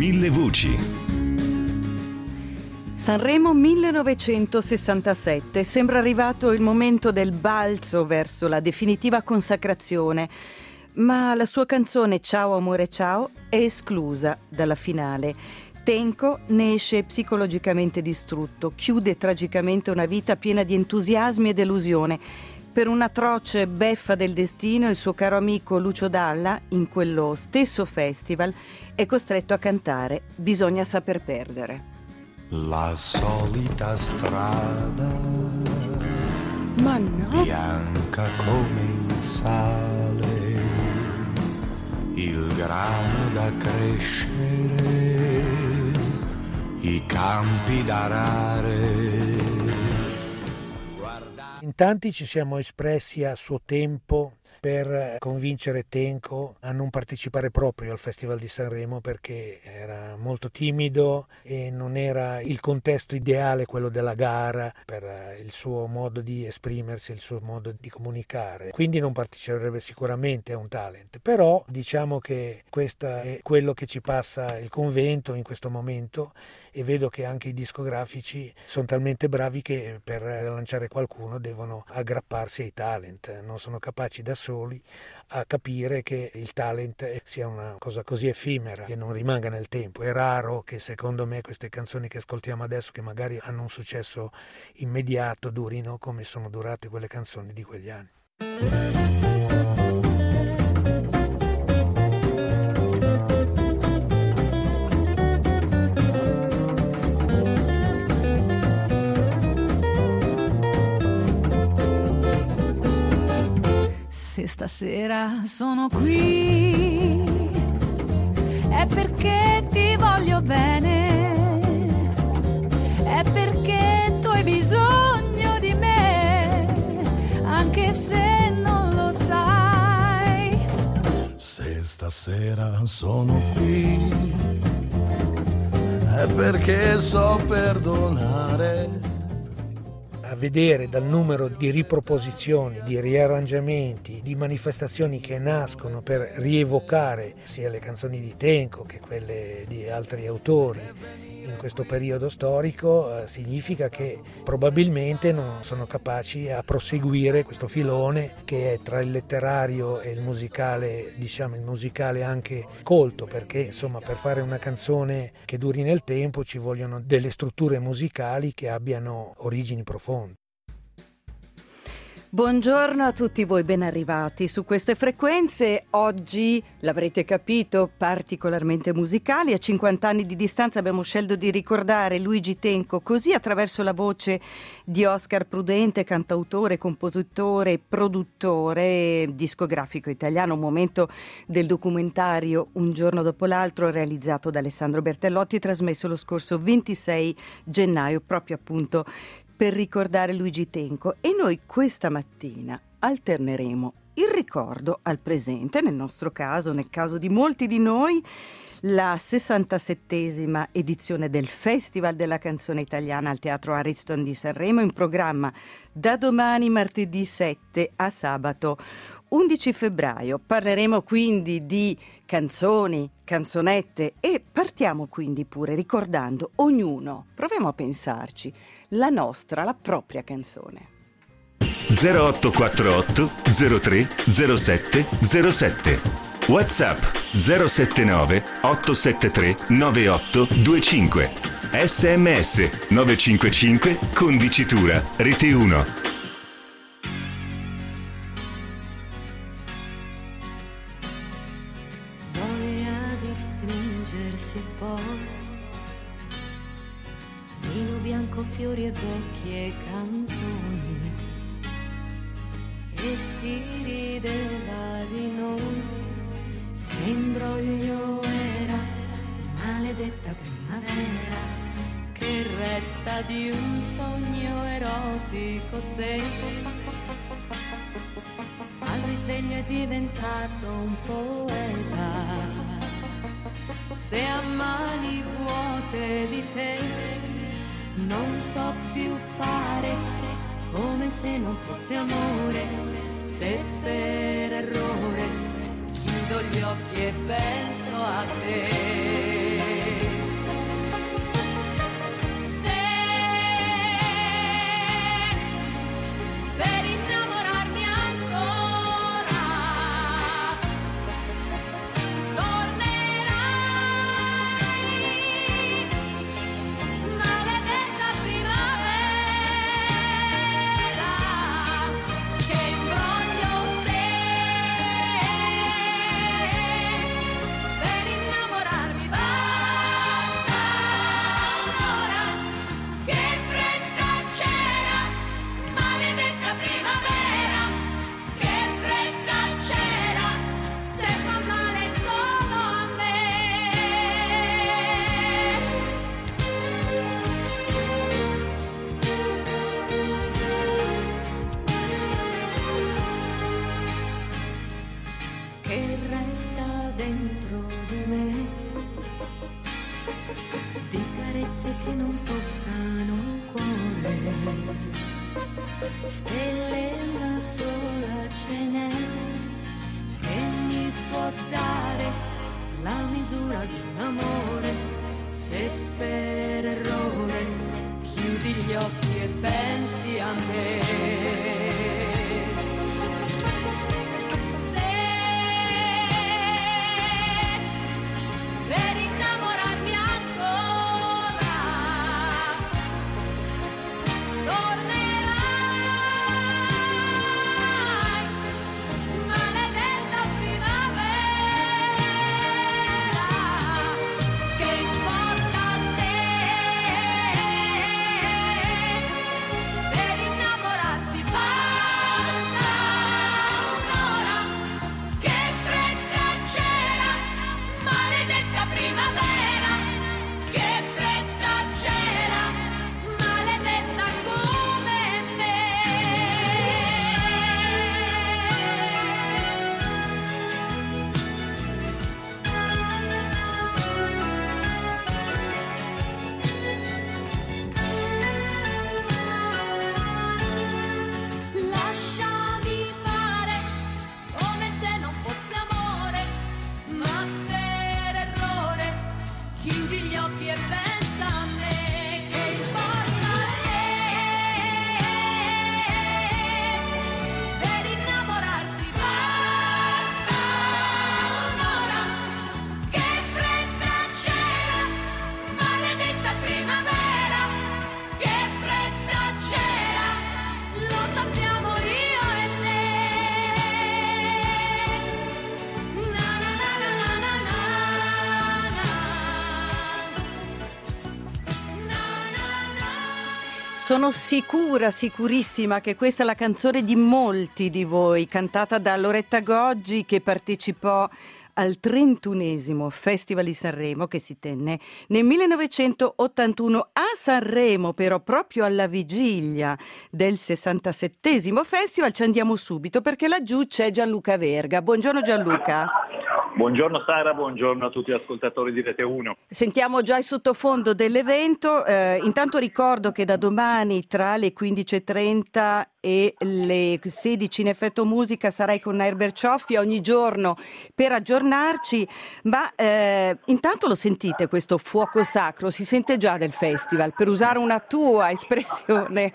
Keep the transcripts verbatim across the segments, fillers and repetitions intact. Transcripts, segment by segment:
Mille voci. Sanremo millenovecentosessantasette. Sembra arrivato il momento del balzo verso la definitiva consacrazione, ma la sua canzone Ciao amore ciao è esclusa dalla finale. Tenco ne esce psicologicamente distrutto, chiude tragicamente una vita piena di entusiasmi e delusione. Per un'atroce beffa del destino, il suo caro amico Lucio Dalla, in quello stesso festival, è costretto a cantare Bisogna saper perdere. La solita strada, ma no, bianca come il sale, il grano da crescere, i campi da arare. In tanti ci siamo espressi a suo tempo per convincere Tenco a non partecipare proprio al Festival di Sanremo perché era molto timido e non era il contesto ideale quello della gara per il suo modo di esprimersi, il suo modo di comunicare. Quindi non parteciperebbe sicuramente a un talent, però diciamo che questo è quello che ci passa il convento in questo momento e vedo che anche i discografici sono talmente bravi che per lanciare qualcuno devono aggrapparsi ai talent, non sono capaci da soli a capire che il talent sia una cosa così effimera, che non rimanga nel tempo. È raro che secondo me queste canzoni che ascoltiamo adesso, che magari hanno un successo immediato, durino come sono durate quelle canzoni di quegli anni. Se stasera sono qui è perché ti voglio bene, è perché tu hai bisogno di me, anche se non lo sai. Se stasera sono qui è perché so perdonare. A vedere dal numero di riproposizioni, di riarrangiamenti, di manifestazioni che nascono per rievocare sia le canzoni di Tenco che quelle di altri autori in questo periodo storico, eh, significa che probabilmente non sono capaci a proseguire questo filone che è tra il letterario e il musicale, diciamo il musicale anche colto, perché insomma per fare una canzone che duri nel tempo ci vogliono delle strutture musicali che abbiano origini profonde. Buongiorno a tutti voi, ben arrivati su queste frequenze. Oggi, l'avrete capito, particolarmente musicali. A cinquanta anni di distanza abbiamo scelto di ricordare Luigi Tenco così attraverso la voce di Oscar Prudente, cantautore, compositore, produttore discografico italiano. Un momento del documentario Un giorno dopo l'altro, realizzato da Alessandro Bertellotti e trasmesso lo scorso ventisei gennaio, proprio appunto per ricordare Luigi Tenco. E noi questa mattina alterneremo il ricordo al presente, nel nostro caso, nel caso di molti di noi, la sessantasettesima edizione del Festival della Canzone Italiana al Teatro Ariston di Sanremo, in programma da domani martedì sette a sabato undici febbraio. Parleremo quindi di canzoni, canzonette e partiamo quindi pure ricordando ognuno, proviamo a pensarci, la nostra, la propria canzone. zero otto quattro otto zero tre zero sette zero sette. WhatsApp zero sette nove otto sette tre nove otto due cinque. S M S nove cinque cinque condicitura Rete uno. Voglia di stringersi poi, vino bianco, fiori e vecchie canzoni, e si rideva di noi, che imbroglio era, maledetta primavera, che resta di un sogno erotico se al risveglio è diventato un poeta, se a mani vuote di te non so più fare, come se non fosse amore, se per errore chiudo gli occhi e penso a te. sta dentro di me, di carezze che non toccano il cuore, stelle una sola ce n'è che mi può dare la misura di un amore, se per errore chiudi gli occhi e pensi a me. Sono sicura, sicurissima che questa è la canzone di molti di voi, cantata da Loretta Goggi, che partecipò al trentunesimo Festival di Sanremo che si tenne nel millenovecentottantuno a Sanremo, però proprio alla vigilia del sessantasettesimo Festival. Ci andiamo subito perché laggiù c'è Gianluca Verga. Buongiorno Gianluca. Buongiorno Sara, buongiorno a tutti gli ascoltatori di Rete uno. Sentiamo già il sottofondo dell'evento. Eh, intanto ricordo che da domani tra le quindici e trenta e le sedici in Effetto Musica sarai con Herbert Cioffi ogni giorno per aggiornarci, ma eh, intanto lo sentite questo fuoco sacro? Si sente già del festival, per usare una tua espressione.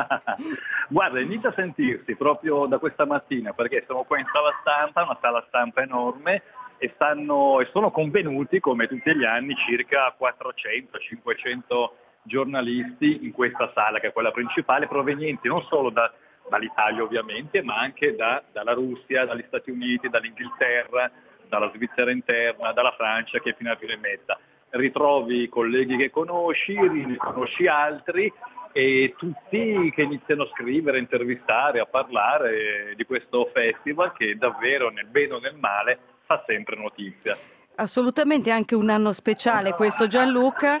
Guarda, inizia a sentirsi proprio da questa mattina, perché siamo qua in sala stampa, una sala stampa enorme, e stanno e sono convenuti, come tutti gli anni, circa quattrocento cinquecento giornalisti in questa sala, che è quella principale, provenienti non solo da, dall'Italia ovviamente, ma anche da, dalla Russia, dagli Stati Uniti, dall'Inghilterra, dalla Svizzera interna, dalla Francia, che è fino a fine mezza. Ritrovi colleghi che conosci, ne conosci altri, e tutti che iniziano a scrivere, a intervistare, a parlare di questo festival che davvero, nel bene o nel male, fa sempre notizia. Assolutamente, anche un anno speciale questo, Gianluca.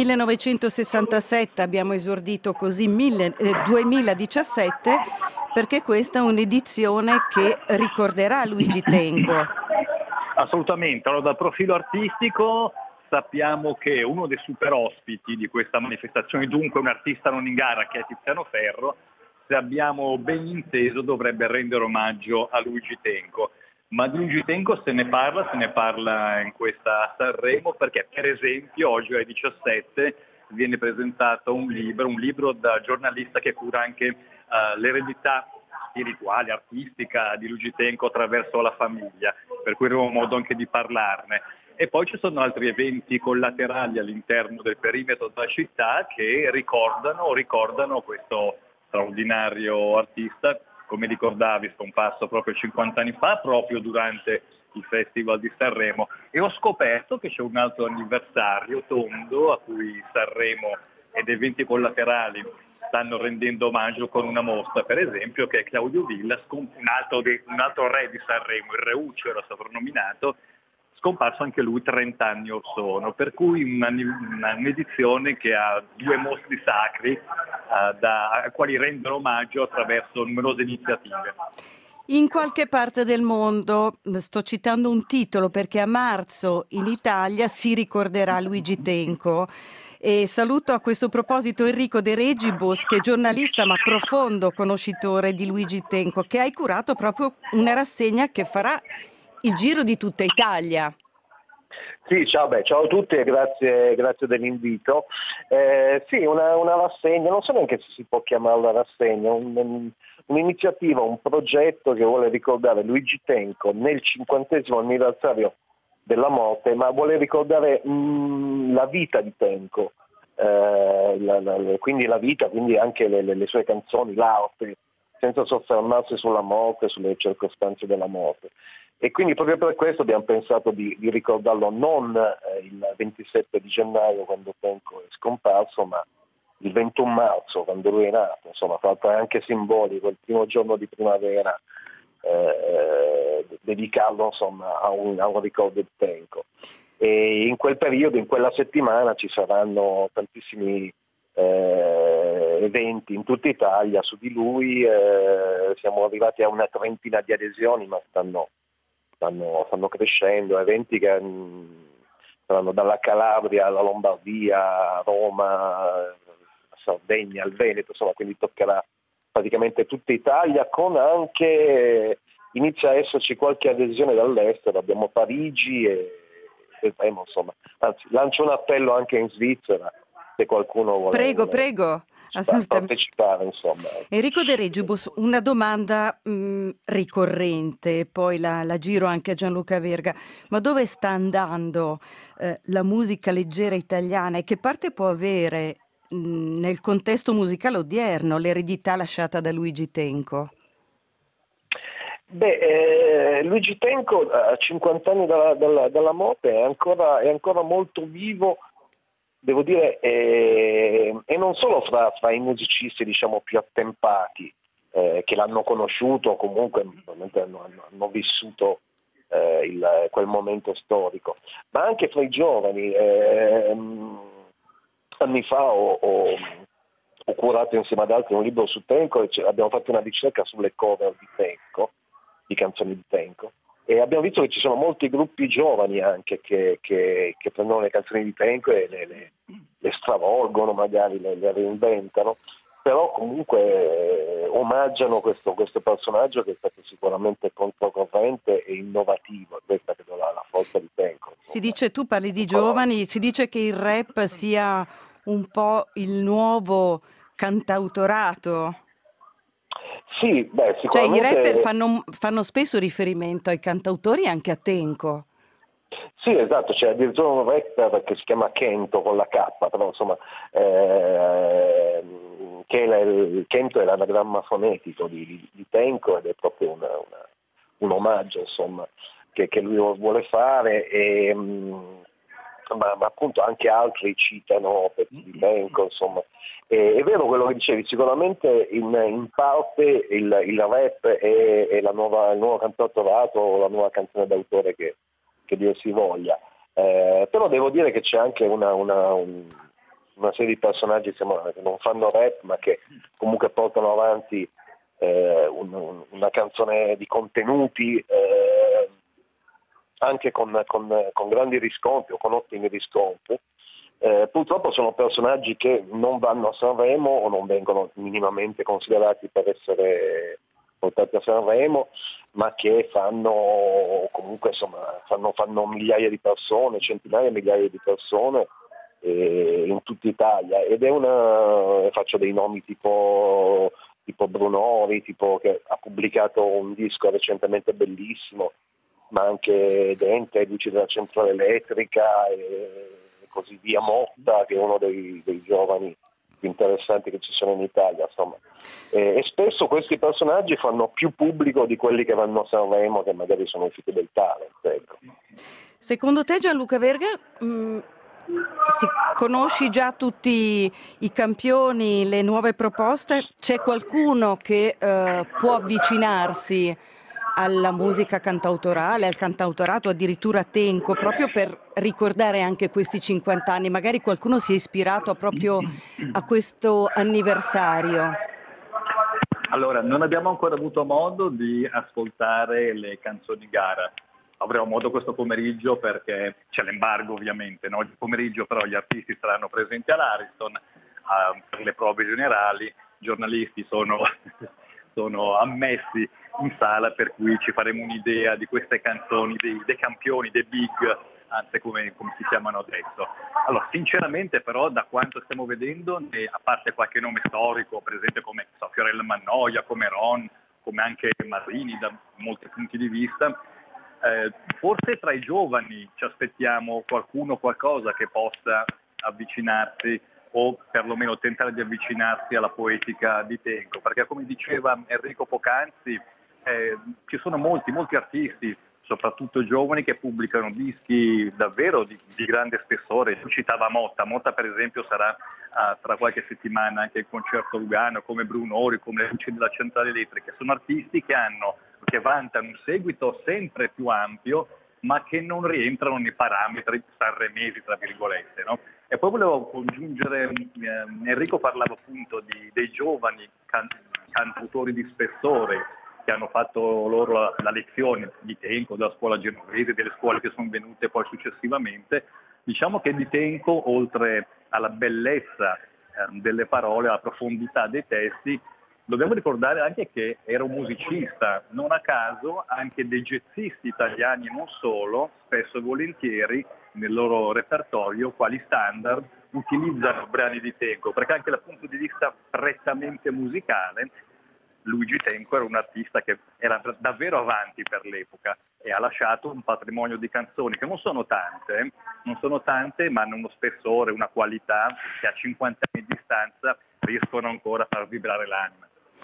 millenovecentosessantasette abbiamo esordito così mille, eh, duemiladiciassette, perché questa è un'edizione che ricorderà Luigi Tenco. Assolutamente. Allora, dal profilo artistico sappiamo che uno dei super ospiti di questa manifestazione, dunque un artista non in gara, che è Tiziano Ferro, se abbiamo ben inteso dovrebbe rendere omaggio a Luigi Tenco. Ma di Luigi Tenco se ne parla, se ne parla in questa Sanremo, perché per esempio oggi alle diciassette viene presentato un libro, un libro da giornalista che cura anche uh, l'eredità spirituale, artistica di Luigi Tenco attraverso la famiglia, per cui avremo modo anche di parlarne. E poi ci sono altri eventi collaterali all'interno del perimetro della città che ricordano, ricordano questo straordinario artista, come ricordavi, scomparso proprio cinquanta anni fa, proprio durante il Festival di Sanremo. E ho scoperto che c'è un altro anniversario tondo a cui Sanremo ed eventi collaterali stanno rendendo omaggio con una mostra, per esempio, che è Claudio Villa, un altro, de, un altro re di Sanremo, il Re Uccio era soprannominato, scomparso anche lui trenta anni or sono, per cui una, una, un'edizione che ha due mostri sacri uh, da, a quali rendono omaggio attraverso numerose iniziative. In qualche parte del mondo, sto citando un titolo perché a marzo in Italia si ricorderà Luigi Tenco. E saluto a questo proposito Enrico De Regibus, che è giornalista ma profondo conoscitore di Luigi Tenco, che hai curato proprio una rassegna che farà il giro di tutta Italia. Sì, ciao, beh, ciao a tutti e grazie, grazie dell'invito. Eh, sì, una, una rassegna, non so neanche se si può chiamarla rassegna, un, un'iniziativa, un progetto che vuole ricordare Luigi Tenco nel cinquantesimo anniversario della morte, ma vuole ricordare mh, la vita di Tenco, eh, la, la, quindi la vita, quindi anche le, le, le sue canzoni, l'arte, senza soffermarsi sulla morte, sulle circostanze della morte. E quindi proprio per questo abbiamo pensato di, di ricordarlo non eh, il ventisette di gennaio quando Tenco è scomparso, ma il ventuno marzo quando lui è nato, insomma, tra l'altro è anche simbolico, il primo giorno di primavera, eh, dedicarlo insomma a un, a un ricordo di Tenco. E in quel periodo, in quella settimana ci saranno tantissimi eh, eventi in tutta Italia su di lui, eh, siamo arrivati a una trentina di adesioni, ma stanno Stanno, stanno crescendo, eventi che mh, saranno dalla Calabria alla Lombardia, a Roma, a Sardegna, al Veneto, insomma, quindi toccherà praticamente tutta Italia, con anche, inizia a esserci qualche adesione dall'estero, abbiamo Parigi e vedremo, insomma, anzi lancio un appello anche in Svizzera se qualcuno vuole. Prego, vuole... prego. Assolutamente. partecipare, insomma. Enrico De Regibus, una domanda mh, ricorrente, poi la, la giro anche a Gianluca Verga, ma dove sta andando eh, la musica leggera italiana e che parte può avere mh, nel contesto musicale odierno l'eredità lasciata da Luigi Tenco? Beh, eh, Luigi Tenco a cinquanta anni dalla, dalla, dalla morte è ancora, è ancora molto vivo, devo dire, eh, e non solo fra, fra i musicisti diciamo più attempati eh, che l'hanno conosciuto o comunque hanno, hanno, hanno vissuto eh, il, quel momento storico, ma anche fra i giovani. Eh, anni fa ho, ho, ho curato insieme ad altri un libro su Tenco e abbiamo fatto una ricerca sulle cover di Tenco, di canzoni di Tenco. E abbiamo visto che ci sono molti gruppi giovani anche che, che, che prendono le canzoni di Tenco e le, le, le stravolgono, magari le, le reinventano, però comunque eh, omaggiano questo, questo personaggio che è stato sicuramente controcorrente e innovativo. Questa credo la, la forza di Tenco. Insomma. Si dice, tu parli di giovani, si dice che il rap sia un po' il nuovo cantautorato. Sì, beh, Cioè sicuramente... i rapper fanno, fanno spesso riferimento ai cantautori e anche a Tenco. Sì, esatto, c'è addirittura un rapper che si chiama Kento con la K, però insomma, eh, che è il Kento è l'anagramma fonetico di, di, di Tenco ed è proprio una, una, un omaggio insomma, che, che lui vuole fare. E, mh, Ma, ma appunto anche altri citano pezzi di Tenco, insomma. E, è vero quello che dicevi, sicuramente in, in parte il, il rap è, è la nuova, il nuovo cantautorato o la nuova canzone d'autore che, che Dio si voglia, eh, però devo dire che c'è anche una, una, un, una serie di personaggi insomma, che non fanno rap ma che comunque portano avanti eh, un, un, una canzone di contenuti, eh, anche con, con, con grandi riscontri o con ottimi riscontri. Eh, purtroppo sono personaggi che non vanno a Sanremo o non vengono minimamente considerati per essere portati a Sanremo, ma che fanno comunque insomma fanno, fanno migliaia di persone, centinaia di migliaia di persone eh, in tutta Italia. Ed è una, faccio dei nomi tipo, tipo Brunori, tipo che ha pubblicato un disco recentemente bellissimo, ma anche Dente, Luci della Centrale Elettrica e così via, Motta, che è uno dei, dei giovani più interessanti che ci sono in Italia, insomma. E, e spesso questi personaggi fanno più pubblico di quelli che vanno a Sanremo, che magari sono usciti del talent. Ecco. Secondo te, Gianluca Verga, mh, si, conosci già tutti i campioni, le nuove proposte? C'è qualcuno che eh, può avvicinarsi alla musica cantautorale, al cantautorato, addirittura a Tenco, proprio per ricordare anche questi cinquanta anni? Magari qualcuno si è ispirato proprio a questo anniversario. Allora, non abbiamo ancora avuto modo di ascoltare le canzoni gara. Avremo modo questo pomeriggio perché c'è l'embargo ovviamente, no? Il pomeriggio però gli artisti saranno presenti all'Ariston uh, per le prove generali, i giornalisti sono, sono ammessi in sala, per cui ci faremo un'idea di queste canzoni, dei, dei campioni, dei big, anzi come, come si chiamano adesso. Allora, sinceramente però da quanto stiamo vedendo, eh, a parte qualche nome storico, per esempio come so, Fiorella Mannoia, come Ron, come anche Marini da molti punti di vista, Eh, forse tra i giovani ci aspettiamo qualcuno, qualcosa che possa avvicinarsi o perlomeno tentare di avvicinarsi alla poetica di Tenco, perché come diceva Enrico poc'anzi eh, ci sono molti, molti artisti, soprattutto giovani, che pubblicano dischi davvero di, di grande spessore. Tu citava Motta, Motta per esempio sarà uh, tra qualche settimana anche il concerto Lugano, come Brunori, come le luci della centrale elettrica. Sono artisti che hanno che vantano un seguito sempre più ampio, ma che non rientrano nei parametri sanremesi, tra virgolette, no? E poi volevo congiungere, eh, Enrico parlava appunto di, dei giovani can- cantautori di spessore che hanno fatto loro la, la lezione di Tenco, della scuola genovese, delle scuole che sono venute poi successivamente. Diciamo che di Tenco, oltre alla bellezza eh, delle parole, alla profondità dei testi, dobbiamo ricordare anche che era un musicista. Non a caso anche dei jazzisti italiani, non solo, spesso e volentieri nel loro repertorio, quali standard, utilizzano brani di Tenco, perché anche dal punto di vista prettamente musicale Luigi Tenco era un artista che era davvero avanti per l'epoca e ha lasciato un patrimonio di canzoni che non sono tante, eh? non sono tante, ma hanno uno spessore, una qualità che a cinquanta anni di distanza riescono ancora a far vibrare l'anima.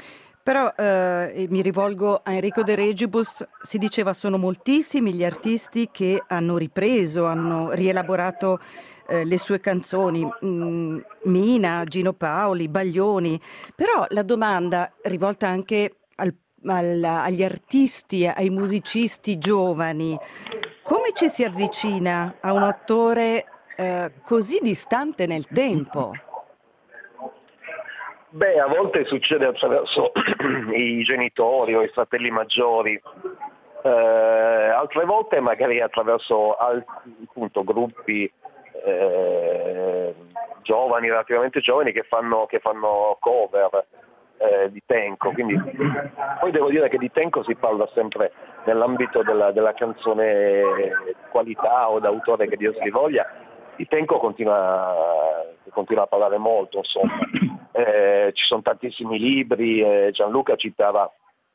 Però eh, mi rivolgo a Enrico De Regibus, si diceva sono moltissimi gli artisti che hanno ripreso, hanno rielaborato eh, le sue canzoni, mm, Mina, Gino Paoli, Baglioni, però la domanda rivolta anche al, al, agli artisti, ai musicisti giovani, come ci si avvicina a un attore eh, così distante nel tempo? Beh, a volte succede attraverso i genitori o i fratelli maggiori, eh, altre volte magari attraverso appunto gruppi eh, giovani, relativamente giovani, che fanno, che fanno cover eh, di Tenco. Quindi poi devo dire che di Tenco si parla sempre nell'ambito della, della canzone qualità o d'autore che Dio si voglia. Di Tenco continua, continua a parlare molto, insomma. Eh, ci sono tantissimi libri, eh, Gianluca citava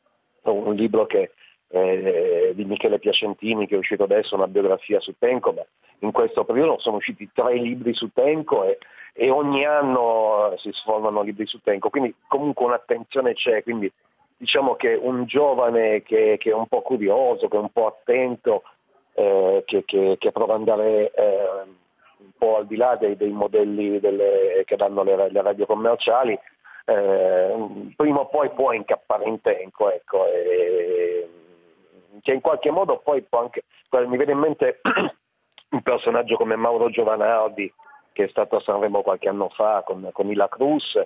un libro che, eh, di Michele Piacentini che è uscito adesso, una biografia su Tenco, ma in questo periodo sono usciti tre libri su Tenco e, e ogni anno si sformano libri su Tenco, quindi comunque un'attenzione c'è, quindi diciamo che un giovane che, che è un po' curioso, che è un po' attento, eh, che, che, che prova ad andare eh, un po' al di là dei, dei modelli delle, che danno le, le radio commerciali, eh, prima o poi può incappare in Tenco, ecco, e, che in qualche modo poi può anche, mi viene in mente un personaggio come Mauro Giovanardi, che è stato a Sanremo qualche anno fa con, con Ila Cruz,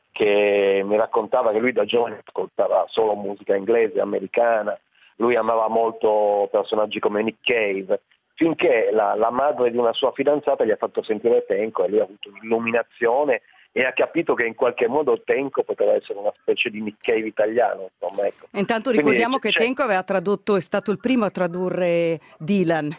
che mi raccontava che lui da giovane ascoltava solo musica inglese, americana, lui amava molto personaggi come Nick Cave, finché la, la madre di una sua fidanzata gli ha fatto sentire Tenco e lui ha avuto un'illuminazione e ha capito che in qualche modo Tenco poteva essere una specie di Nick Cave italiano. Insomma, ecco. Intanto ricordiamo Quindi, che Tenco aveva tradotto, è stato il primo a tradurre Dylan.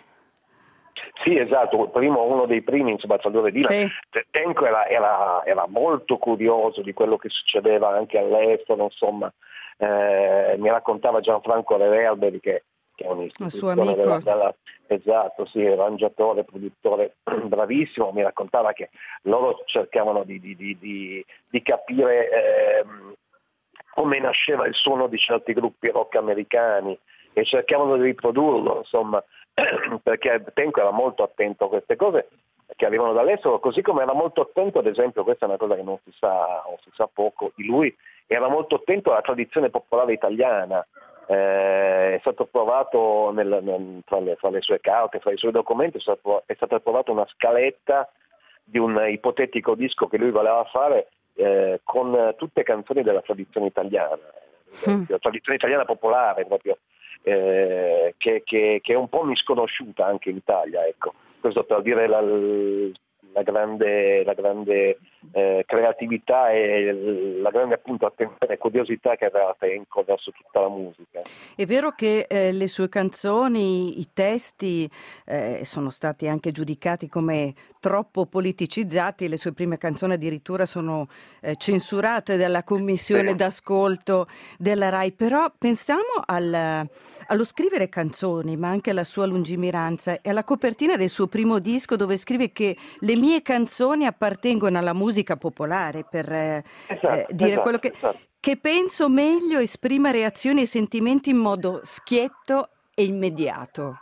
Sì, esatto, primo, uno dei primi insomma, a tradurre Dylan. Sì. Tenco era, era, era molto curioso di quello che succedeva anche all'estero, insomma. Eh, mi raccontava Gianfranco Reverberi che che è un istituzione della, della, esatto, sì, arrangiatore, produttore bravissimo, mi raccontava che loro cercavano di, di, di, di, di capire eh, come nasceva il suono di certi gruppi rock americani e cercavano di riprodurlo, insomma, perché Tenco era molto attento a queste cose che arrivano dall'estero, così come era molto attento, ad esempio, questa è una cosa che non si sa, non si sa poco di lui, era molto attento alla tradizione popolare italiana. Eh, è stato provato nel, nel, tra, le, tra le sue carte, tra i suoi documenti, è, stato, è stata provata una scaletta di un ipotetico disco che lui voleva fare eh, con tutte canzoni della tradizione italiana. mm. la tradizione italiana popolare proprio, eh, che, che, che è un po' misconosciuta anche in Italia, ecco. Questo per dire la, la grande, la grande eh, creatività e la grande appunto attenzione e curiosità che aveva Tenco verso tutta la musica. È vero che eh, le sue canzoni, i testi eh, sono stati anche giudicati come troppo politicizzati, le sue prime canzoni addirittura sono eh, censurate dalla commissione Sì. d'ascolto della RAI, però pensiamo al, allo scrivere canzoni, ma anche alla sua lungimiranza e alla copertina del suo primo disco dove scrive che le mie canzoni appartengono alla musica popolare, per eh, Esatto, eh, dire esatto, quello che, esatto. che penso meglio esprima reazioni e sentimenti in modo schietto e immediato.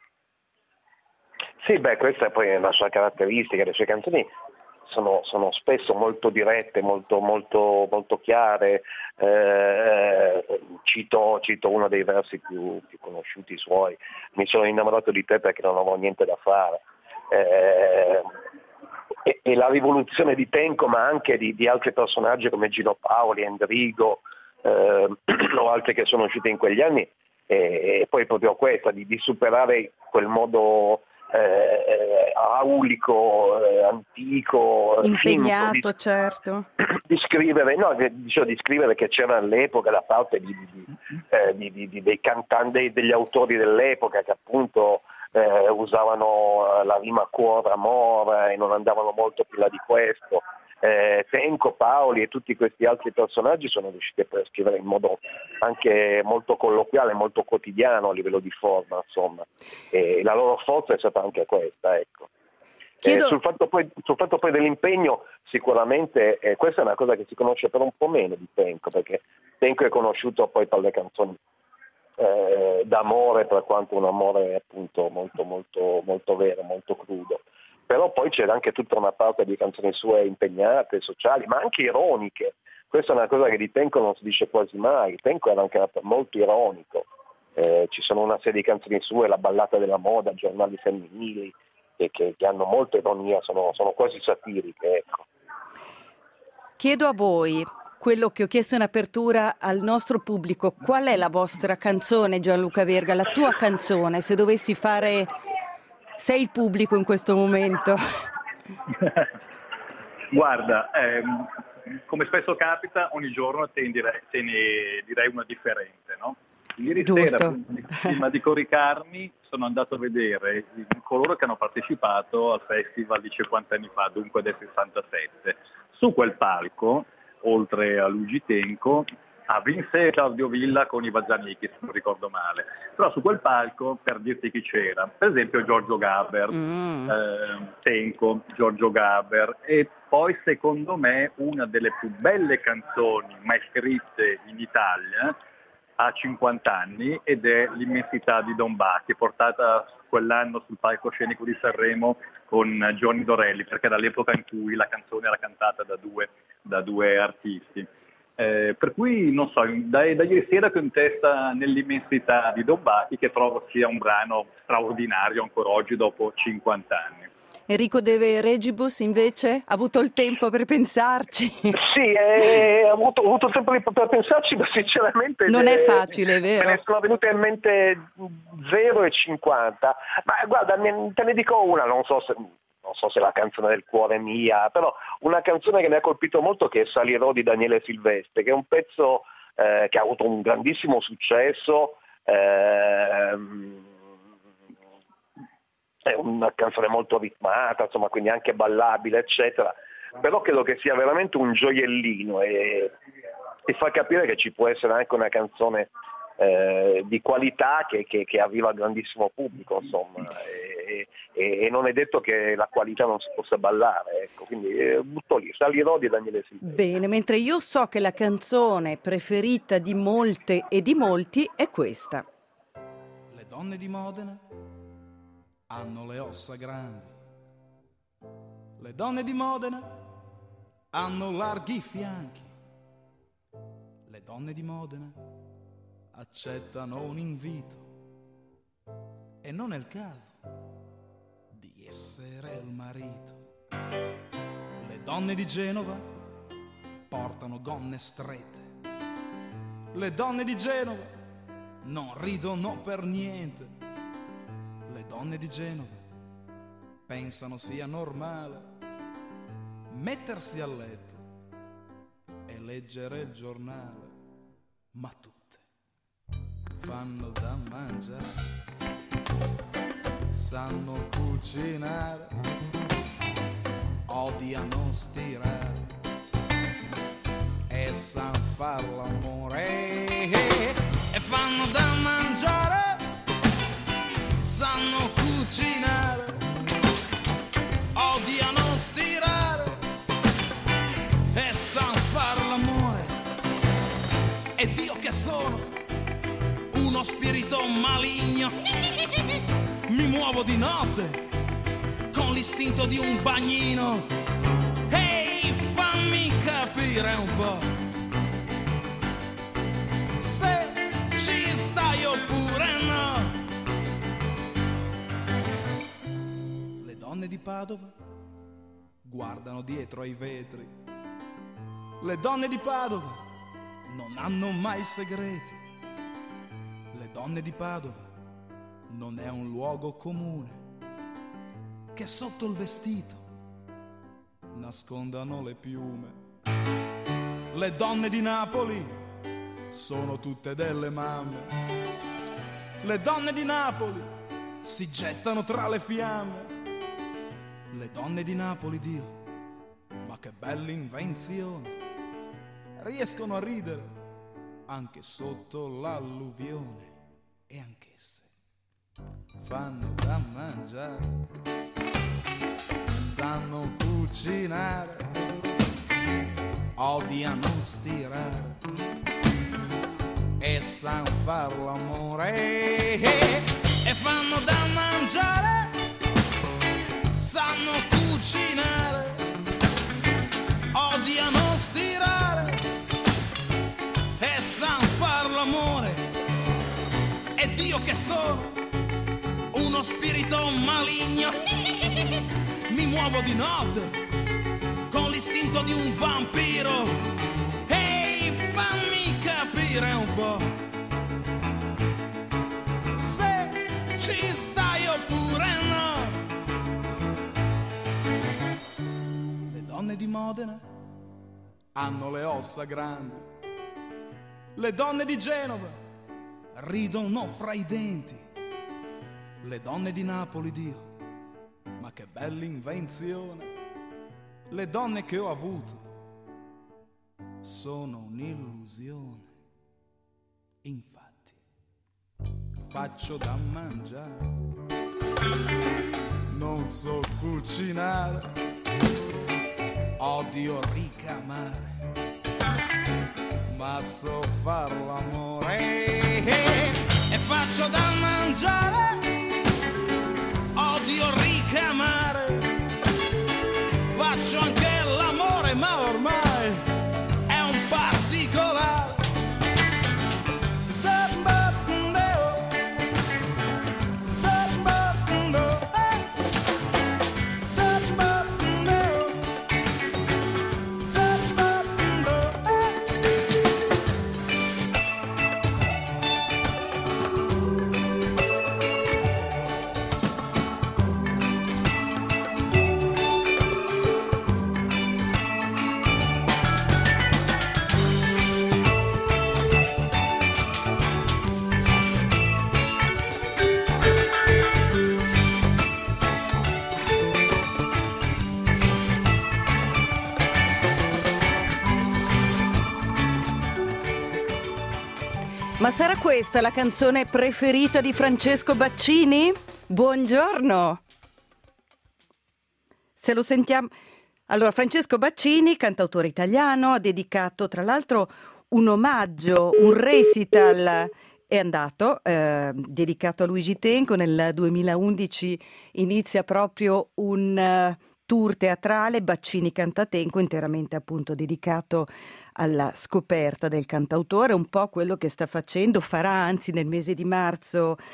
Sì, beh, questa è poi la sua caratteristica, le sue canzoni sono, sono spesso molto dirette, molto, molto, molto chiare. Eh, cito, cito uno dei versi più, più conosciuti suoi: mi sono innamorato di te perché non avevo niente da fare. Eh, e, e la rivoluzione di Tenco, ma anche di, di altri personaggi come Gino Paoli, Endrigo eh, o altri che sono usciti in quegli anni, e, e poi proprio questa di, di superare quel modo eh, aulico, eh, antico, Impegnato, finto, di, certo. di scrivere, no, dicevo di scrivere che c'era all'epoca da parte di, di, eh, di, di, di, dei cantanti, degli autori dell'epoca che appunto eh, usavano la rima cuore amore e non andavano molto più là di questo. Eh, Tenco, Paoli e tutti questi altri personaggi sono riusciti a scrivere in modo anche molto colloquiale, molto quotidiano a livello di forma, insomma, e la loro forza è stata anche questa, ecco. Chiedo... Eh, sul, fatto poi, sul fatto poi dell'impegno, sicuramente eh, questa è una cosa che si conosce per un po' meno di Tenco, perché Tenco è conosciuto poi per le canzoni eh, d'amore, per quanto un amore appunto molto molto molto vero, molto crudo. Però poi c'era anche tutta una parte di canzoni sue impegnate, sociali, ma anche ironiche. Questa è una cosa che di Tenco non si dice quasi mai. Tenco era anche molto ironico. Eh, ci sono una serie di canzoni sue, La ballata della moda, Giornali femminili, che, che, che hanno molta ironia, sono, sono quasi satiriche. Ecco. Chiedo a voi, quello che ho chiesto in apertura al nostro pubblico, qual è la vostra canzone, Gianluca Verga, la tua canzone, se dovessi fare... Sei il pubblico in questo momento. Guarda, ehm, come spesso capita, ogni giorno te ne direi, te ne direi una differente, no? Ieri Giusto. sera, prima di coricarmi, sono andato a vedere coloro che hanno partecipato al festival di cinquanta anni fa, dunque del sessantasette. Su quel palco, oltre a Luigi Tenco, a vinse Claudio Villa con i Vazzanicchi, se non ricordo male. Però su quel palco, per dirti chi c'era, per esempio Giorgio Gaber, mm. eh, Tenco, Giorgio Gaber, e poi secondo me una delle più belle canzoni mai scritte in Italia ha cinquanta anni, ed è L'immensità di Don Bacchi, portata quell'anno sul palcoscenico di Sanremo con Johnny Dorelli, perché era l'epoca in cui la canzone era cantata da due, da due artisti. Eh, per cui non so, da, da ieri sera che ho in testa Nell'immensità di Don Bacchi, che trovo sia un brano straordinario ancora oggi dopo cinquanta anni. Enrico De Regibus invece ha avuto il tempo per pensarci? Sì, eh, ho, avuto, ho avuto il tempo per pensarci, ma sinceramente non è facile, è vero? Me ne sono venute in mente zero e cinquanta, ma guarda, te ne dico una, non so se... non so se è la canzone del cuore mia, però una canzone che mi ha colpito molto, che è Salirò di Daniele Silvestre, che è un pezzo eh, che ha avuto un grandissimo successo, ehm, è una canzone molto ritmata, insomma, quindi anche ballabile, eccetera, però credo che sia veramente un gioiellino e, e fa capire che ci può essere anche una canzone Eh, di qualità che, che, che arriva al grandissimo pubblico, insomma, e, e, e non è detto che la qualità non si possa ballare, ecco, quindi eh, butto lì, Salirò di Daniele Silvestri. Bene, mentre io so che la canzone preferita di molte e di molti è questa. Le donne di Modena hanno le ossa grandi, le donne di Modena hanno larghi fianchi, le donne di Modena accettano un invito e non è il caso di essere il marito. Le donne di Genova portano gonne strette, Le donne di Genova non ridono per niente. Le donne di Genova pensano sia normale mettersi a letto e leggere il giornale, ma tutte fanno da mangiare, sanno cucinare, odiano stirare e san far l'amore, e fanno da mangiare, sanno cucinare, odiano stirare e san far l'amore. E Dio che sono uno spirito maligno, mi muovo di notte con l'istinto di un bagnino. Ehi, fammi capire un po' se ci stai oppure no. Le donne di Padova guardano dietro ai vetri. Le donne di Padova non hanno mai segreti. Le donne di Padova non è un luogo comune che sotto il vestito nascondano le piume. Le donne di Napoli sono tutte delle mamme. Le donne di Napoli si gettano tra le fiamme. Le donne di Napoli, Dio, ma che bella invenzione, riescono a ridere anche sotto l'alluvione. E anch'esse fanno da mangiare, sanno cucinare, odiano stirare e san far l'amore. E fanno da mangiare, sanno cucinare, odiano stirare e san far l'amore. E Dio che sono uno spirito maligno, mi muovo di notte con l'istinto di un vampiro. Ehi, fammi capire un po' se ci stai oppure no. Le donne di Modena hanno le ossa grandi. Le donne di Genova ridono fra i denti. Le donne di Napoli, Dio, ma che bella invenzione. Le donne che ho avuto sono un'illusione. Infatti faccio da mangiare, non so cucinare, odio ricamare, ma so far l'amore. E faccio da mangiare, odio ricamare, faccio anche l'amore, ma ormai è un particolare. Ma sarà questa la canzone preferita di Francesco Baccini? Buongiorno! Se lo sentiamo... Allora, Francesco Baccini, cantautore italiano, ha dedicato tra l'altro un omaggio, un recital, è andato, eh, dedicato a Luigi Tenco. Nel duemilaundici inizia proprio un uh, tour teatrale, Baccini canta Tenco, interamente appunto dedicato alla scoperta del cantautore, un po' quello che sta facendo, farà anzi nel mese di marzo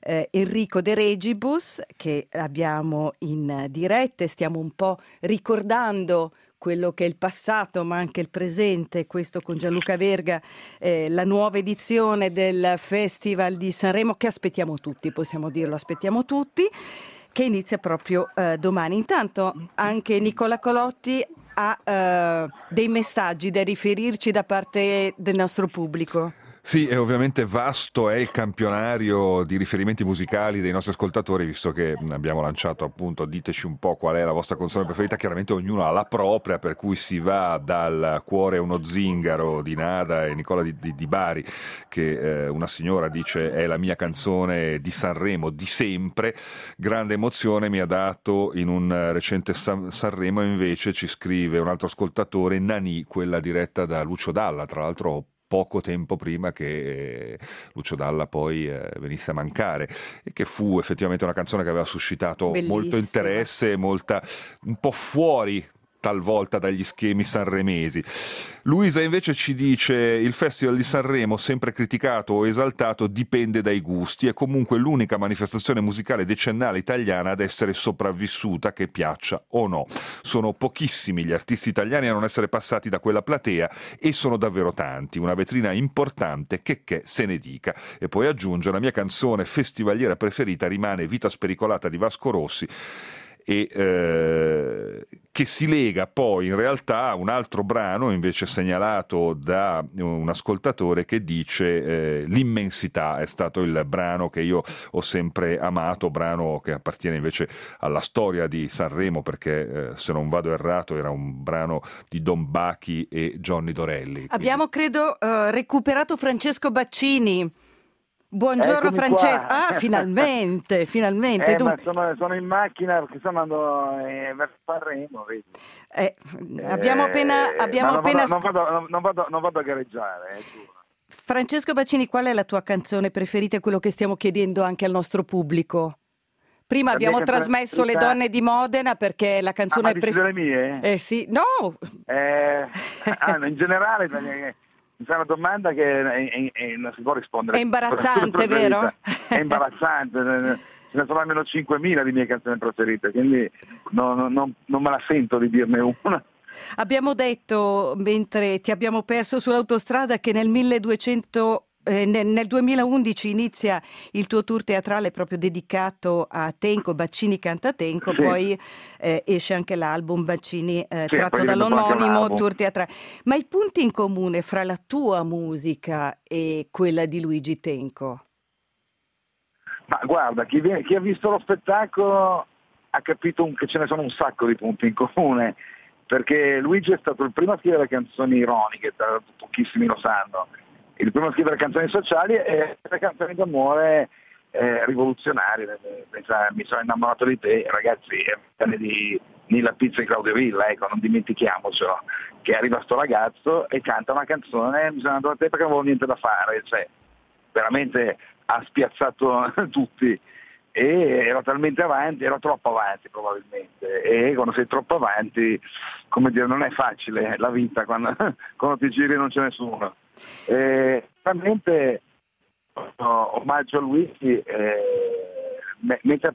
eh, Enrico De Regibus, che abbiamo in diretta e stiamo un po' ricordando quello che è il passato ma anche il presente, questo con Gianluca Verga, eh, la nuova edizione del Festival di Sanremo che aspettiamo tutti, possiamo dirlo, aspettiamo tutti, che inizia proprio eh, domani. Intanto anche Nicola Colotti ha eh, dei messaggi da riferirci da parte del nostro pubblico. Sì, e ovviamente vasto è il campionario di riferimenti musicali dei nostri ascoltatori, visto che abbiamo lanciato appunto diteci un po' qual è la vostra canzone preferita. Chiaramente ognuno ha la propria, per cui si va dal Cuore è uno zingaro di Nada e Nicola di, di, di Bari, che eh, una signora dice è la mia canzone di Sanremo di sempre. Grande emozione mi ha dato in un recente San, Sanremo, invece ci scrive un altro ascoltatore, Nani, quella diretta da Lucio Dalla, tra l'altro poco tempo prima che Lucio Dalla poi eh, venisse a mancare, e che fu effettivamente una canzone che aveva suscitato Bellissima. molto interesse, molta un po' fuori talvolta dagli schemi sanremesi. Luisa invece ci dice: il Festival di Sanremo, sempre criticato o esaltato, dipende dai gusti, è comunque l'unica manifestazione musicale decennale italiana ad essere sopravvissuta, che piaccia o no. Sono pochissimi gli artisti italiani a non essere passati da quella platea e sono davvero tanti, una vetrina importante, che che se ne dica. E poi aggiunge: la mia canzone festivaliera preferita rimane Vita spericolata di Vasco Rossi, e eh, che si lega poi in realtà a un altro brano invece segnalato da un ascoltatore che dice eh, L'immensità è stato il brano che io ho sempre amato, brano che appartiene invece alla storia di Sanremo, perché eh, se non vado errato era un brano di Don Bachi e Johnny Dorelli. Abbiamo quindi... credo uh, recuperato Francesco Baccini. Buongiorno Francesco, ah finalmente, finalmente. Eh, tu... ma sono, sono in macchina perché sto andando eh, verso Sanremo, vedi. Eh, abbiamo appena... Eh, abbiamo non, appena... Vado, non, vado, non, vado, non vado a gareggiare. Eh, Francesco Baccini, qual è la tua canzone preferita? È quello che stiamo chiedendo anche al nostro pubblico. Prima la abbiamo trasmesso preferita... Le donne di Modena perché la canzone... Ah, ma prefer... le mie? Eh sì, no! Eh, ah, in generale... Perché... Mi fa una domanda che è, è, è, non si può rispondere. È imbarazzante, vero? È imbarazzante. Ce ne sono almeno cinquemila di mie canzoni preferite, quindi non, non, non me la sento di dirne una. Abbiamo detto, mentre ti abbiamo perso sull'autostrada, che nel milleduecento... Eh, nel, nel duemilaundici inizia il tuo tour teatrale proprio dedicato a Tenco, Baccini canta Tenco, sì. Poi eh, esce anche l'album Baccini eh, sì, tratto dall'omonimo tour teatrale. Ma i punti in comune fra la tua musica e quella di Luigi Tenco? Ma guarda, chi, viene, chi ha visto lo spettacolo ha capito un, che ce ne sono un sacco di punti in comune, perché Luigi è stato il primo a scrivere canzoni ironiche, pochissimi lo sanno, il primo a scrivere canzoni sociali e le canzoni d'amore eh, rivoluzionarie. Pensa, mi sono innamorato di te, ragazzi, è di Nilla Pizza e Claudio Villa, ecco, non dimentichiamocelo, che arriva sto ragazzo e canta una canzone, mi sono andato a te perché non avevo niente da fare, cioè veramente ha spiazzato tutti, e ero talmente avanti, ero troppo avanti probabilmente, e quando sei troppo avanti, come dire, non è facile la vita quando, quando ti giri e non c'è nessuno. Eh, veramente oh, omaggio a Luigi, eh, mentre...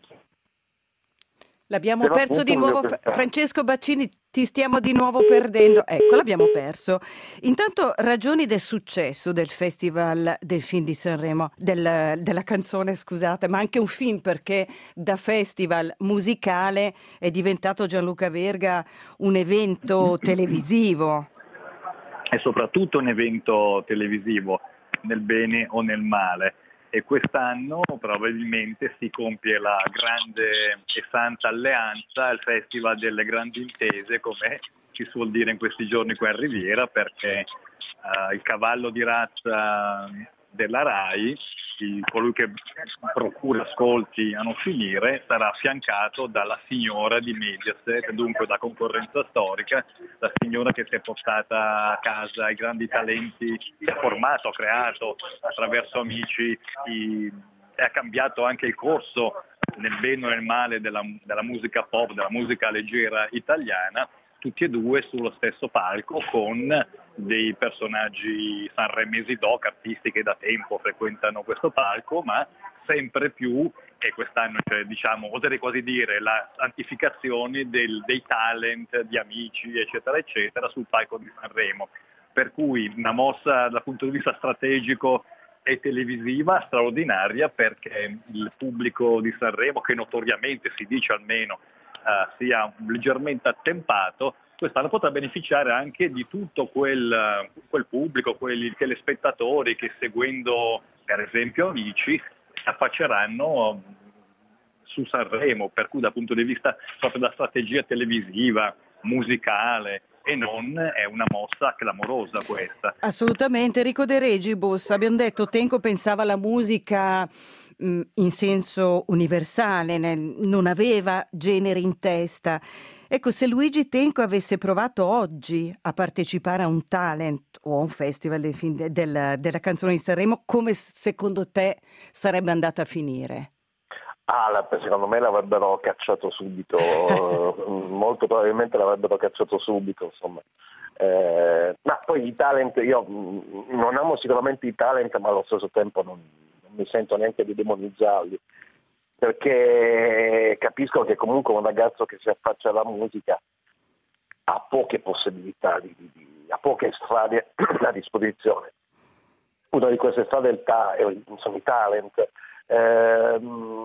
L'abbiamo perso di nuovo, Francesco Baccini, ti stiamo di nuovo perdendo. Ecco, l'abbiamo perso. Intanto, ragioni del successo del Festival del Film di Sanremo, del, della canzone, scusate, ma anche un film, perché da festival musicale è diventato, Gianluca Verga, un evento televisivo. È soprattutto un evento televisivo, nel bene o nel male. E quest'anno probabilmente si compie la grande e santa alleanza, il Festival delle Grandi Intese, come si suol dire in questi giorni qua in Riviera, perché uh, il cavallo di razza della RAI, di colui che procura ascolti a non finire, sarà affiancato dalla signora di Mediaset, dunque da concorrenza storica, la signora che si è portata a casa i grandi talenti, che ha formato, ha creato attraverso amici i, e ha cambiato anche il corso nel bene o nel male della, della musica pop, della musica leggera italiana, tutti e due sullo stesso palco con dei personaggi sanremesi doc, artisti che da tempo frequentano questo palco, ma sempre più, e quest'anno c'è, diciamo, oserei quasi dire, la santificazione del, dei talent, di Amici, eccetera, eccetera, sul palco di Sanremo. Per cui una mossa dal punto di vista strategico e televisiva straordinaria, perché il pubblico di Sanremo, che notoriamente si dice almeno uh, sia leggermente attempato, quest'anno potrà beneficiare anche di tutto quel, quel pubblico, quelli telespettatori che seguendo per esempio Amici si affacceranno su Sanremo, per cui dal punto di vista proprio della strategia televisiva, musicale e non, è una mossa clamorosa questa. Assolutamente. Enrico De Regibus, abbiamo detto Tenco pensava alla musica mh, in senso universale, nel, non aveva generi in testa. Ecco, se Luigi Tenco avesse provato oggi a partecipare a un talent o a un festival del, del, della canzone di Sanremo, come secondo te sarebbe andata a finire? Ah, la, secondo me l'avrebbero cacciato subito, molto probabilmente l'avrebbero cacciato subito, insomma. Eh, ma poi i talent, io non amo sicuramente i talent, ma allo stesso tempo non, non mi sento neanche di demonizzarli, perché capisco che comunque un ragazzo che si affaccia alla musica ha poche possibilità, di, di, di, ha poche strade a disposizione. Una di queste strade sono i talent. Eh,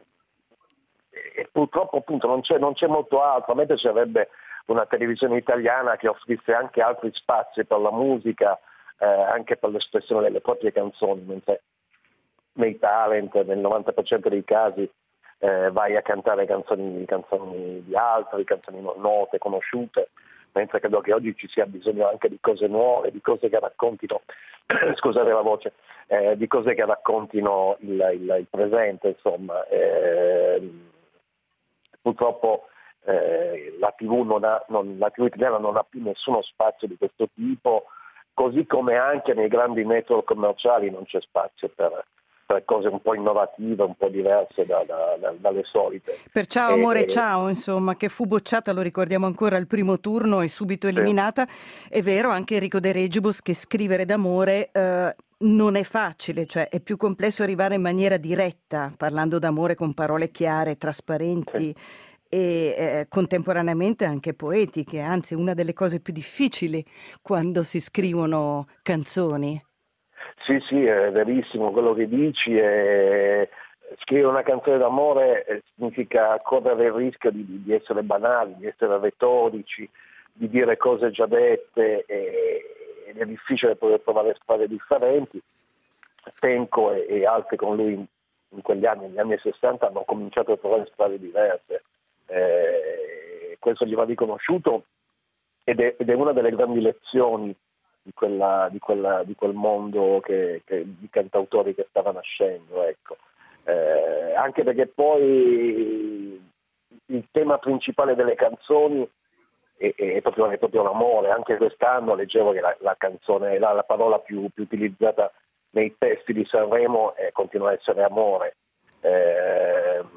e purtroppo appunto non c'è, non c'è molto altro. A me piacerebbe una televisione italiana che offrisse anche altri spazi per la musica, eh, anche per l'espressione delle proprie canzoni, mentre nei talent nel novanta per cento dei casi eh, vai a cantare canzoni, canzoni di altri, canzoni note, conosciute, mentre credo che oggi ci sia bisogno anche di cose nuove, di cose che raccontino, scusate la voce, eh, di cose che raccontino il, il, il presente, insomma. Eh, purtroppo eh, la tivù non ha, non, la tivù italiana non ha più nessuno spazio di questo tipo, così come anche nei grandi network commerciali non c'è spazio per, per cose un po' innovative, un po' diverse da, da, da, dalle solite. Per Ciao Amore e, Ciao, insomma, che fu bocciata, lo ricordiamo ancora, al primo turno e subito eliminata. Sì. È vero, anche Enrico De Regibus, che scrivere d'amore eh, non è facile, cioè è più complesso arrivare in maniera diretta, parlando d'amore con parole chiare, trasparenti. Sì. E eh, contemporaneamente anche poetiche, anzi una delle cose più difficili quando si scrivono canzoni. Sì, sì, è verissimo quello che dici. È... Scrivere una canzone d'amore significa correre il rischio di, di essere banali, di essere retorici, di dire cose già dette, e, ed è difficile poter trovare strade differenti. Tenco e, e altri con lui in, in quegli anni, negli anni sessanta, hanno cominciato a trovare strade diverse. Eh, questo gli va riconosciuto ed è, ed è una delle grandi lezioni di, quella, di, quella, di quel mondo che, che, di cantautori che stava nascendo, ecco. Eh, anche perché poi il tema principale delle canzoni è, è, proprio, è proprio l'amore. Anche quest'anno leggevo che la, la canzone, la, la parola più, più utilizzata nei testi di Sanremo è, continua a essere amore. Eh,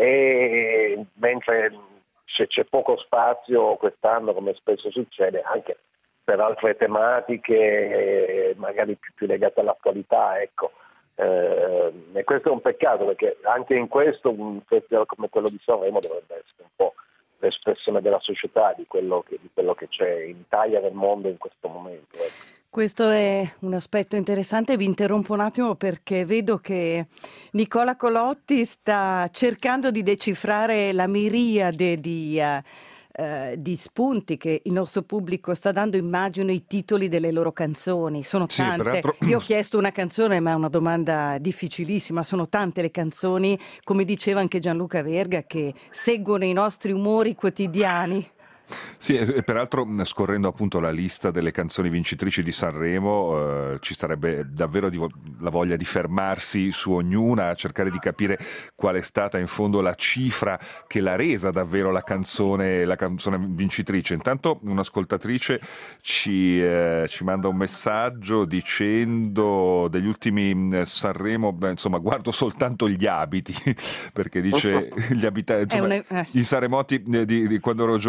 e mentre c'è, c'è poco spazio quest'anno, come spesso succede, anche per altre tematiche magari più, più legate all'attualità, ecco. Eh, e questo è un peccato, perché anche in questo un festival come quello di Sanremo dovrebbe essere un po' l'espressione della società, di quello che, di quello che c'è in Italia e nel mondo in questo momento, ecco. Questo è un aspetto interessante. Vi interrompo un attimo perché vedo che Nicola Colotti sta cercando di decifrare la miriade di, uh, uh, di spunti che il nostro pubblico sta dando. Immagino i titoli delle loro canzoni. Sono sì, tante. peraltro... Io ho chiesto una canzone, ma è una domanda difficilissima. Sono tante le canzoni, come diceva anche Gianluca Verga, che seguono i nostri umori quotidiani. Sì, e peraltro scorrendo appunto la lista delle canzoni vincitrici di Sanremo eh, ci sarebbe davvero di vo- la voglia di fermarsi su ognuna, a cercare di capire qual è stata in fondo la cifra che l'ha resa davvero la canzone, la canzone vincitrice. Intanto un'ascoltatrice ci, eh, ci manda un messaggio dicendo: degli ultimi Sanremo, beh, insomma guardo soltanto gli abiti, perché dice gli abitanti, insomma, una... i Sanremoti di, di quando ero giovane erano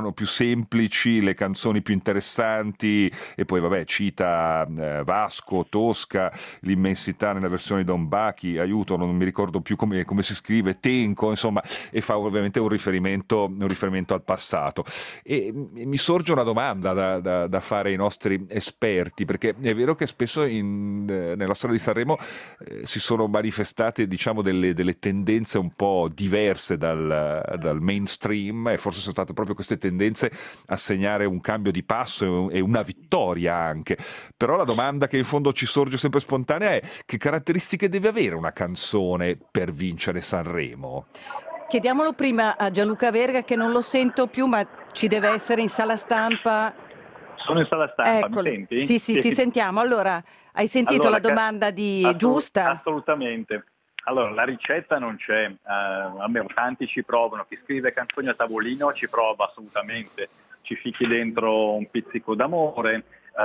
brano più semplici, le canzoni più interessanti, e poi vabbè cita eh, Vasco, Tosca, l'immensità nella versione di Don Bachi, aiuto, non mi ricordo più come, come si scrive, Tenco, insomma, e fa ovviamente un riferimento, un riferimento al passato. E, e mi sorge una domanda da, da, da fare ai nostri esperti, perché è vero che spesso in, eh, nella storia di Sanremo eh, si sono manifestate, diciamo, delle, delle tendenze un po' diverse dal, dal mainstream, e forse sono state proprio queste tendenze a segnare un cambio di passo e una vittoria anche. Però la domanda che in fondo ci sorge sempre spontanea è: che caratteristiche deve avere una canzone per vincere Sanremo? Chiediamolo prima a Gianluca Verga, che non lo sento più, ma ci deve essere in sala stampa. Sono in sala stampa, Eccolo. Mi senti? Sì, sì, ti sentiamo. Allora, hai sentito Allora, la domanda di assolut- giusta? Assolutamente. Allora, la ricetta non c'è, uh, almeno tanti ci provano, chi scrive canzoni a tavolino ci prova assolutamente, ci fichi dentro un pizzico d'amore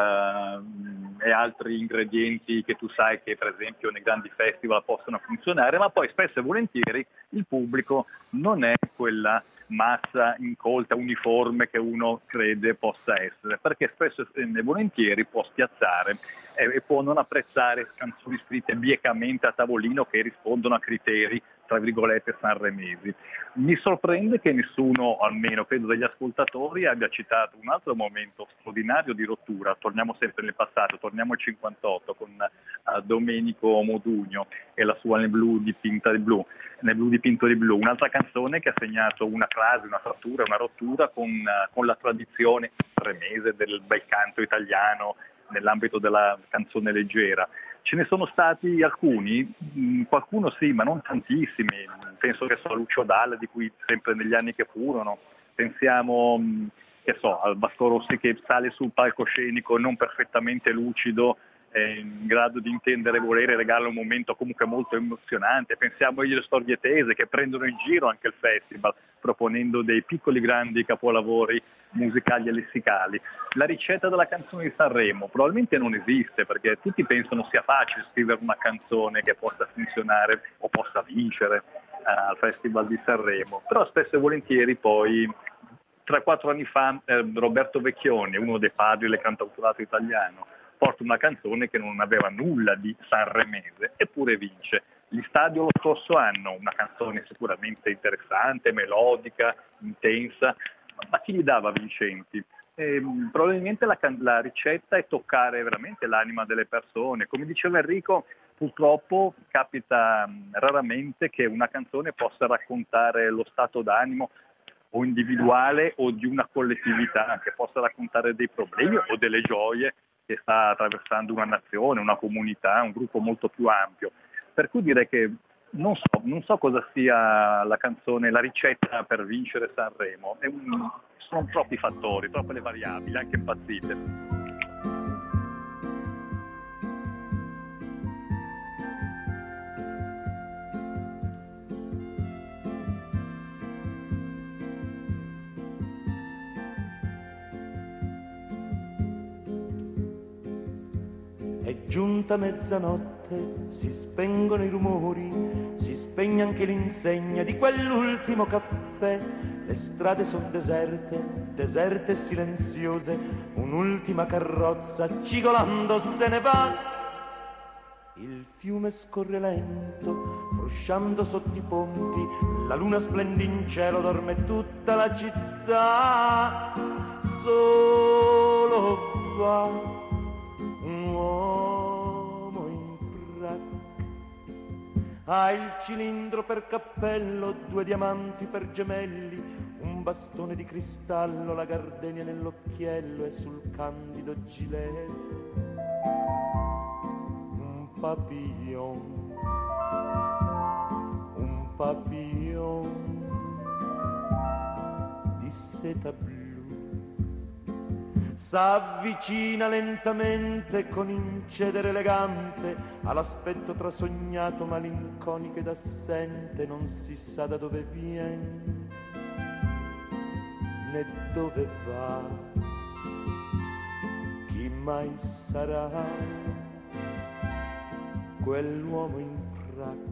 uh, e altri ingredienti che tu sai che per esempio nei grandi festival possono funzionare, ma poi spesso e volentieri il pubblico non è quella massa incolta, uniforme che uno crede possa essere, perché spesso e volentieri può spiazzare e può non apprezzare canzoni scritte biecamente a tavolino che rispondono a criteri, tra virgolette, sanremesi. Mi sorprende che nessuno, almeno credo degli ascoltatori, abbia citato un altro momento straordinario di rottura. Torniamo sempre nel passato, torniamo al cinquantotto con uh, Domenico Modugno e la sua Nel blu dipinta di blu, Nel blu dipinto di blu, un'altra canzone che ha segnato una crasi, una frattura, una rottura con, uh, con la tradizione sanremese del bel canto italiano nell'ambito della canzone leggera. Ce ne sono stati alcuni, mh, qualcuno sì, ma non tantissimi. Penso che so a Lucio Dalla, di cui sempre negli anni che furono, pensiamo mh, che so, al Vasco Rossi che sale sul palcoscenico non perfettamente lucido, eh, in grado di intendere e volere, regala un momento comunque molto emozionante. Pensiamo agli Storghetese che prendono in giro anche il festival, proponendo dei piccoli grandi capolavori musicali e lessicali. La ricetta della canzone di Sanremo probabilmente non esiste, perché tutti pensano sia facile scrivere una canzone che possa funzionare o possa vincere uh, al Festival di Sanremo, però spesso e volentieri poi tre quattro anni fa eh, Roberto Vecchioni, uno dei padri del cantautorato italiano, porta una canzone che non aveva nulla di sanremese, eppure vince. Gli Stadio lo scorso anno, una canzone sicuramente interessante, melodica, intensa, ma chi gli dava vincenti? E, probabilmente la, la ricetta è toccare veramente l'anima delle persone. Come diceva Enrico, purtroppo capita raramente che una canzone possa raccontare lo stato d'animo o individuale o di una collettività, che possa raccontare dei problemi o delle gioie che sta attraversando una nazione, una comunità, un gruppo molto più ampio. Per cui direi che non so, non so cosa sia la canzone, la ricetta per vincere Sanremo. È un, sono troppi fattori, troppe le variabili, anche impazzite. È giunta mezzanotte, si spengono i rumori, si spegne anche l'insegna di quell'ultimo caffè. Le strade sono deserte, deserte e silenziose, un'ultima carrozza cigolando se ne va. Il fiume scorre lento, frusciando sotto i ponti, la luna splende in cielo, dorme tutta la città. Solo va un uomo in frac, ha il cilindro per cappello, due diamanti per gemelli, un bastone di cristallo, la gardenia nell'occhiello e sul candido gilet un papillon, un papillon di seta blu. S'avvicina lentamente con incedere elegante all'aspetto trasognato, malinconico ed assente, non si sa da dove viene né dove va, chi mai sarà quell'uomo in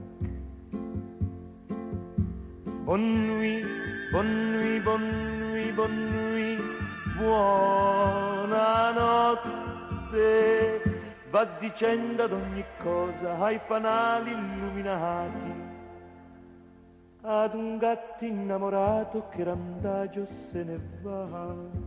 frac. Bonne nuit, bonne nuit, bonne nuit, bonne nuit, buonanotte. Va dicendo ad ogni cosa ai fanali illuminati, ad un gatto innamorato che randagio se ne va.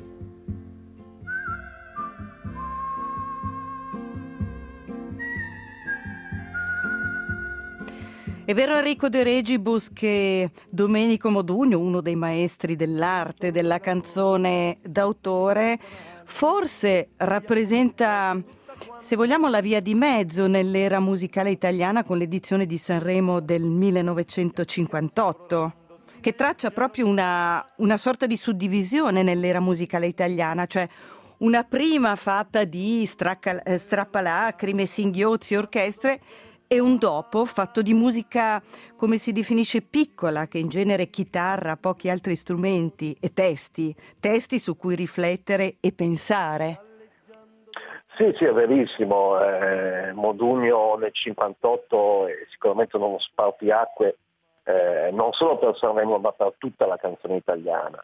È vero, Enrico De Regibus, che Domenico Modugno, uno dei maestri dell'arte della canzone d'autore, forse rappresenta, se vogliamo, la via di mezzo nell'era musicale italiana con l'edizione di Sanremo del millenovecentocinquantotto, che traccia proprio una, una sorta di suddivisione nell'era musicale italiana, cioè una prima fatta di stracca, eh, strappalacrime, singhiozzi, orchestre, e un dopo fatto di musica, come si definisce, piccola, che in genere chitarra, pochi altri strumenti e testi, testi su cui riflettere e pensare. Sì, sì, è verissimo. Eh, Modugno nel cinquantotto è sicuramente uno spartiacque, eh, non solo per Sanremo ma per tutta la canzone italiana.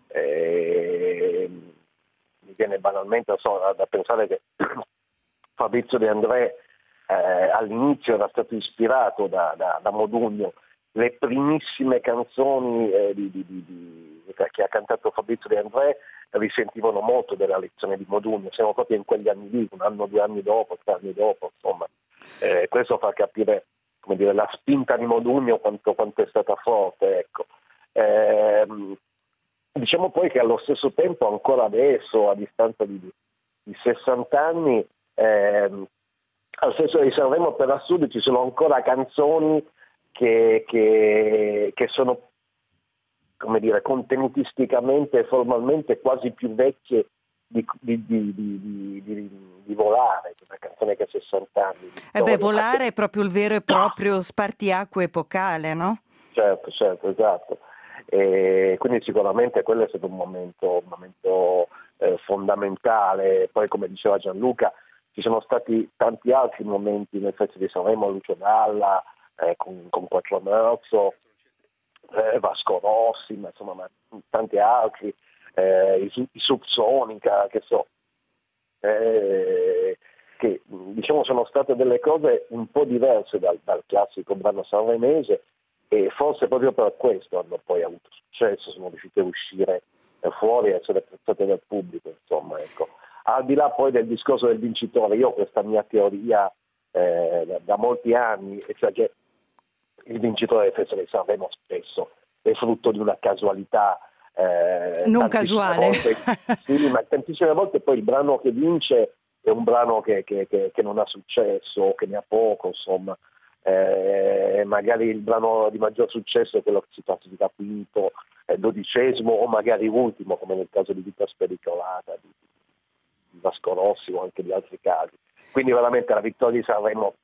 Eh, mi viene banalmente so, da pensare che Fabrizio De André Eh, all'inizio era stato ispirato da, da, da Modugno. Le primissime canzoni eh, di, di, di, di, che ha cantato Fabrizio De André risentivano molto della lezione di Modugno. Siamo proprio in quegli anni lì, un anno, due anni dopo, tre anni dopo, insomma. Eh, questo fa capire, come dire, la spinta di Modugno quanto, quanto è stata forte, ecco. Eh, diciamo poi che allo stesso tempo, ancora adesso, a distanza di, di sessanta anni, eh, al senso di Sanremo per assurdo ci sono ancora canzoni che, che, che sono, come dire, contenutisticamente e formalmente quasi più vecchie di, di, di, di, di, di Volare, una canzone che ha sessanta anni. Eh beh, Volare è proprio il vero e proprio spartiacque epocale, no? Certo, certo, esatto. E quindi sicuramente quello è stato un momento, un momento eh, fondamentale. Poi, come diceva Gianluca, ci sono stati tanti altri momenti nel Festival di Sanremo, Lucio Dalla, eh, con, con Quattro Marzo, eh, Vasco Rossi, ma insomma ma tanti altri, eh, i, i Subsonica, che so, eh, che diciamo sono state delle cose un po' diverse dal, dal classico brano sanremese, e forse proprio per questo hanno poi avuto successo, sono riusciti a uscire fuori e essere apprezzate dal pubblico, insomma, ecco. Al di là poi del discorso del vincitore, io ho questa mia teoria eh, da, da molti anni, e cioè che il vincitore del Festival di Sanremo spesso è frutto di una casualità. Eh, non casuale. Volte, sì, ma tantissime volte poi il brano che vince è un brano che, che, che, che non ha successo, o che ne ha poco, insomma. Eh, magari il brano di maggior successo è quello che si classifica quinto, eh, dodicesimo o magari ultimo, come nel caso di Vita Spericolata, di, di Vasco Rossi o anche di altri casi. Quindi veramente la vittoria di Sanremo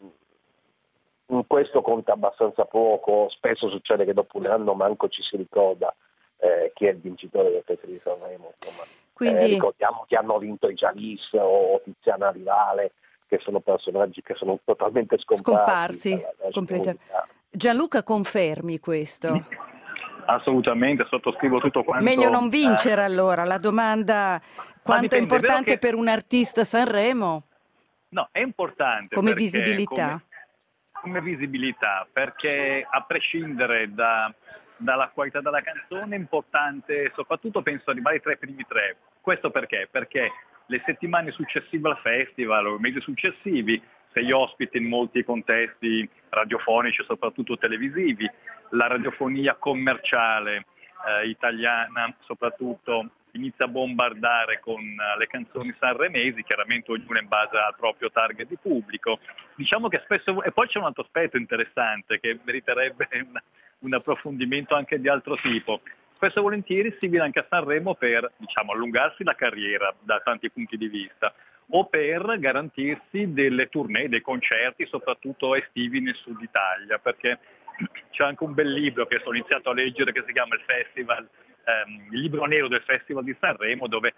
in questo conta abbastanza poco. Spesso succede che dopo un anno manco ci si ricorda eh, chi è il vincitore del Festival di Sanremo. Insomma. Quindi... Eh, ricordiamo che hanno vinto i Jalis o Tiziana Rivale, che sono personaggi che sono totalmente scomparsi. Scomparsi, completamente. Gianluca, confermi questo? Assolutamente, sottoscrivo tutto quanto. Meglio non vincere, eh. allora. La domanda, quanto è importante è che... per un artista Sanremo? No, è importante. Come perché, visibilità. Come, come visibilità, perché a prescindere da, dalla qualità della canzone è importante, soprattutto penso arrivare tra i primi tre. Questo perché? Perché le settimane successive al festival o i mesi successivi sei ospite in molti contesti radiofonici, soprattutto televisivi, la radiofonia commerciale eh, italiana soprattutto inizia a bombardare con uh, le canzoni sanremesi, chiaramente ognuno in base al proprio target di pubblico. Diciamo che spesso, e poi c'è un altro aspetto interessante che meriterebbe un, un approfondimento anche di altro tipo. Spesso e volentieri si viene anche a Sanremo per, diciamo, allungarsi la carriera da tanti punti di vista, o per garantirsi delle tournée, dei concerti, soprattutto estivi nel sud Italia, perché c'è anche un bel libro che sono iniziato a leggere che si chiama il Festival, ehm, il libro nero del Festival di Sanremo, dove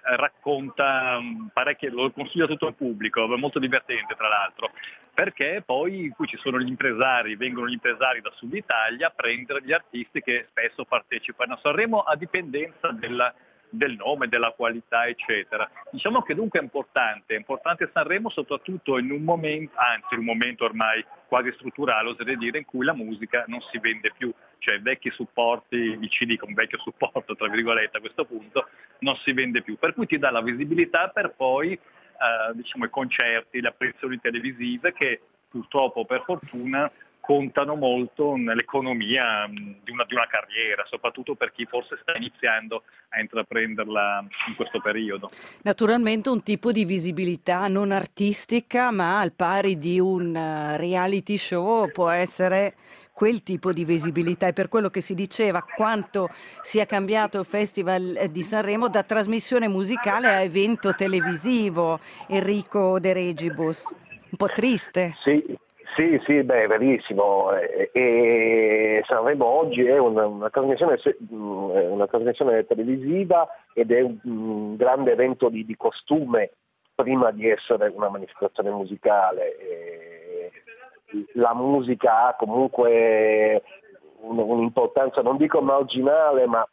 racconta parecchie, lo consiglio a tutto il pubblico, è molto divertente tra l'altro, perché poi qui ci sono gli impresari, vengono gli impresari da Sud Italia a prendere gli artisti che spesso partecipano a Sanremo a dipendenza della, del nome, della qualità, eccetera. Diciamo che dunque è importante, è importante Sanremo soprattutto in un momento, anzi in un momento ormai quasi strutturale, oserei dire, in cui la musica non si vende più, cioè vecchi supporti, il C D con un vecchio supporto, tra virgolette, a questo punto, non si vende più, per cui ti dà la visibilità per poi, eh, diciamo, i concerti, le apparizioni televisive che purtroppo, per fortuna, contano molto nell'economia di una, di una carriera, soprattutto per chi forse sta iniziando a intraprenderla in questo periodo. Naturalmente un tipo di visibilità non artistica, ma al pari di un reality show può essere quel tipo di visibilità. È per quello che si diceva quanto sia cambiato il Festival di Sanremo da trasmissione musicale a evento televisivo. Enrico De Regibus, un po' triste. Sì. Sì, sì, beh, verissimo. E, e Sanremo oggi è una, una, trasmissione, una trasmissione televisiva ed è un, un grande evento di, di costume prima di essere una manifestazione musicale. E la musica ha comunque un, un'importanza, non dico marginale, ma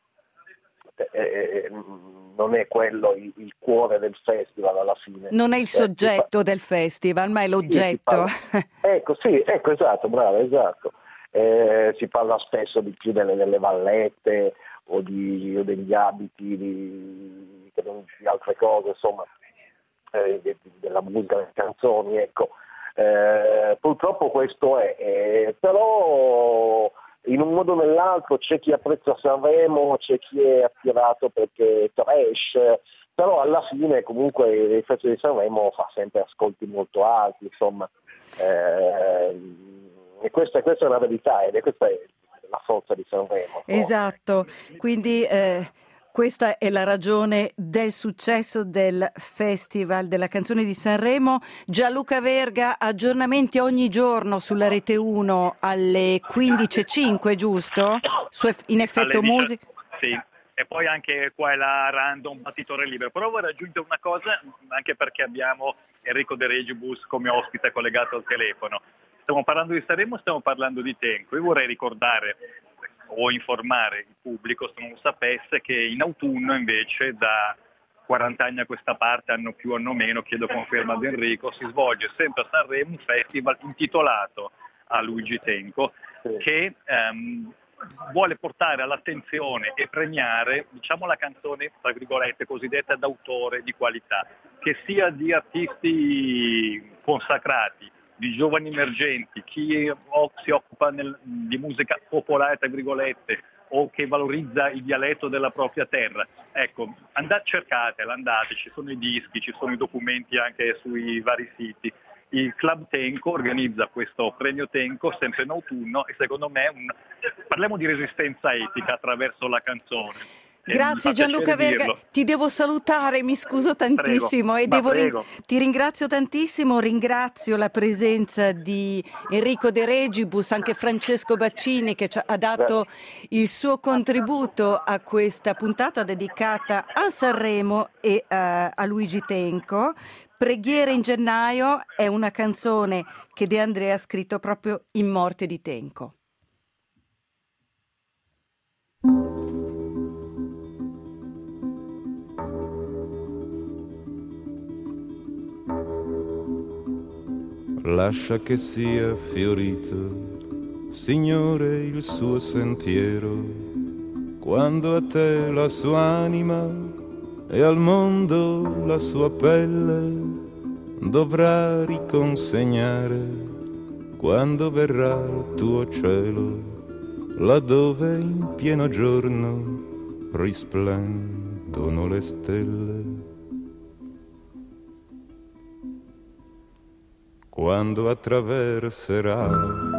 eh, non è quello il, il cuore del festival alla fine. Non è il soggetto eh, del festival, ma è l'oggetto. Sì, ecco, sì, ecco, esatto, bravo, esatto. Eh, si parla spesso di più delle, delle vallette o, di, o degli abiti, di, di altre cose, insomma, eh, de, della musica, delle canzoni, ecco. Eh, purtroppo questo è, eh, però in un modo o nell'altro c'è chi apprezza Sanremo, c'è chi è attirato perché è trash, però alla fine comunque il Festival di Sanremo fa sempre ascolti molto alti, insomma, eh, e questa, questa è una verità ed è questa è la forza di Sanremo. Esatto, quindi eh, questa è la ragione del successo del Festival della canzone di Sanremo. Gianluca Verga, aggiornamenti ogni giorno sulla Rete uno alle quindici e cinque, giusto? Su, in effetto musica? Sì, e poi anche qua è la random battitore libero. Però vorrei aggiungere una cosa, anche perché abbiamo Enrico De Regibus come ospite collegato al telefono. Stiamo parlando di Sanremo, stiamo parlando di Tenco. Io vorrei ricordare o informare il pubblico, se non lo sapesse, che in autunno invece da quaranta anni a questa parte, anno più anno meno, chiedo conferma ad Enrico, si svolge sempre a Sanremo un festival intitolato a Luigi Tenco che ehm, vuole portare all'attenzione e premiare, diciamo, la canzone, tra virgolette, cosiddetta d'autore di qualità, che sia di artisti consacrati, di giovani emergenti, chi si occupa nel, di musica popolare, tra virgolette, o che valorizza il dialetto della propria terra. Ecco, andate, cercatela, andate, ci sono i dischi, ci sono i documenti anche sui vari siti. Il Club Tenco organizza questo premio Tenco sempre in autunno e secondo me un, parliamo di resistenza etica attraverso la canzone. Grazie Gianluca Verga, dirlo. Ti devo salutare, mi scuso tantissimo. Prego, e devo prego. Rin- ti ringrazio tantissimo, ringrazio la presenza di Enrico De Regibus, anche Francesco Baccini che ci ha dato il suo contributo a questa puntata dedicata a Sanremo e uh, a Luigi Tenco. Preghiere in gennaio è una canzone che De André ha scritto proprio in morte di Tenco. Lascia che sia fiorito, Signore, il suo sentiero, quando a te la sua anima e al mondo la sua pelle dovrà riconsegnare, quando verrà il tuo cielo, laddove in pieno giorno risplendono le stelle. Quando attraverserà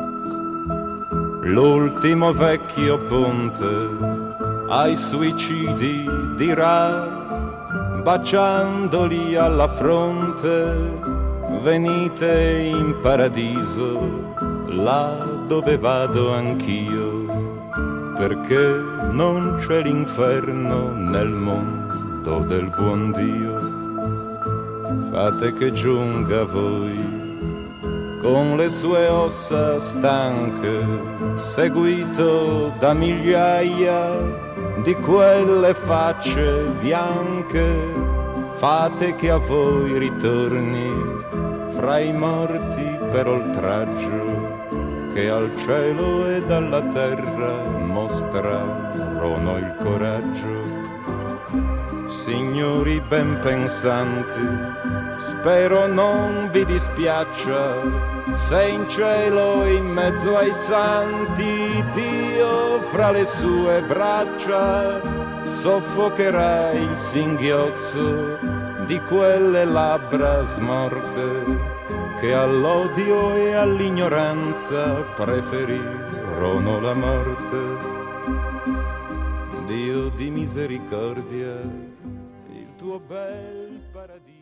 l'ultimo vecchio ponte, ai suicidi dirà, baciandoli alla fronte, venite in paradiso, là dove vado anch'io, perché non c'è l'inferno nel mondo do del buon Dio, fate che giunga a voi con le sue ossa stanche, seguito da migliaia di quelle facce bianche. Fate che a voi ritorni fra i morti per oltraggio, che al cielo ed alla terra mostrarono il coraggio. Signori ben pensanti, spero non vi dispiaccia se in cielo in mezzo ai santi Dio fra le sue braccia soffocherà il singhiozzo di quelle labbra smorte che all'odio e all'ignoranza preferirono la morte. Dio di misericordia, il tuo bel paradiso